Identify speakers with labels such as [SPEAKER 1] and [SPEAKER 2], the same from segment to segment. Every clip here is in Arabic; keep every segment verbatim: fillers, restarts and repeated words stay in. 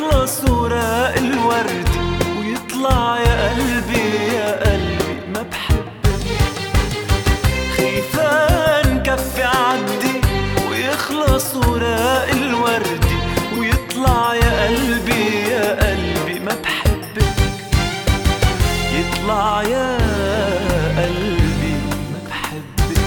[SPEAKER 1] ويخلص وراق الورد ويطلع يا قلبي يا قلبي ما بحبك. خيفان كفي عدي ويخلص وراق الورد ويطلع يا قلبي يا قلبي ما بحبك. يطلع يا قلبي ما بحبك.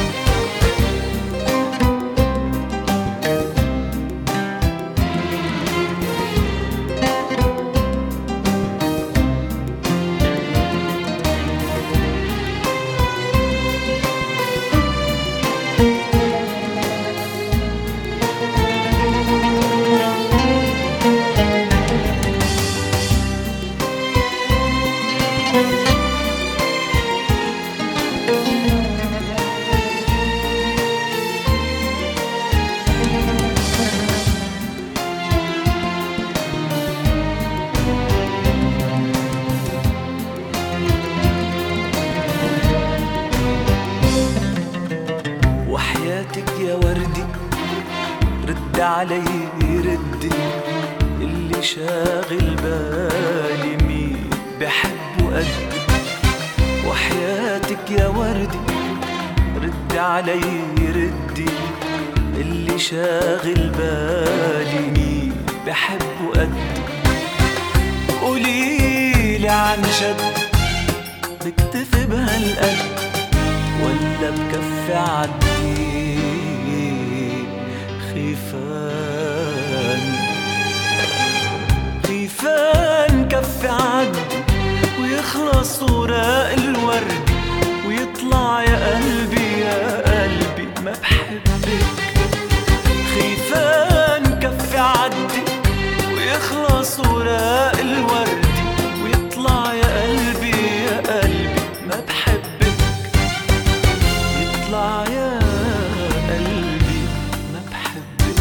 [SPEAKER 1] وحياتك يا وردي رد علي ردي، اللي شاغل بالي مين بحبه قدي. وحياتك يا وردي رد علي ردي، اللي شاغل بالي مين بحبه قدي. قوليلي عن جد بكتفي بهالقد ولا بكفي عدي. خيفان خيفان كفي عدي ويخلص وراق الورد ويطلع يا قلبي يا قلبي ما بحبك. خيفان كفي عدي ويخلص وراق الورد ويطلع يا قلبي يا قلبي ما بحبك. يطلع يا قلبي ما بحبك.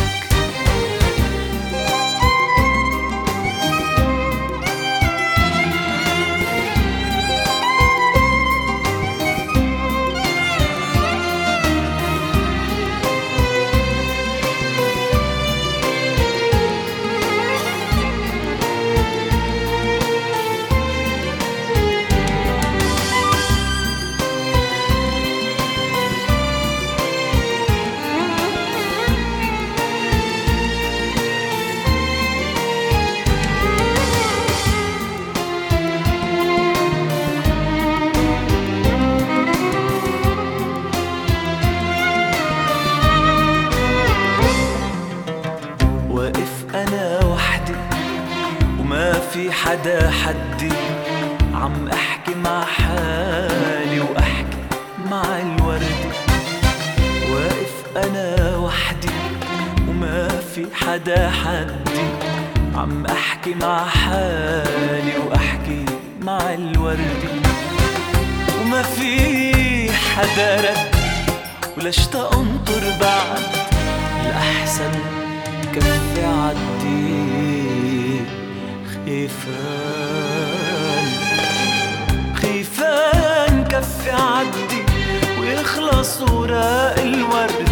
[SPEAKER 1] أنا وحدي وما في حدا حدي، عم أحكي مع حالي وأحكي مع الورد. واقف أنا وحدي وما في حدا حدي، عم أحكي مع حالي وأحكي مع الورد. وما في حدا رد ولشتا أنطر بعد، الأحسن كفي عدي. خيفان خيفان كفي عدي ويخلص وراق الورد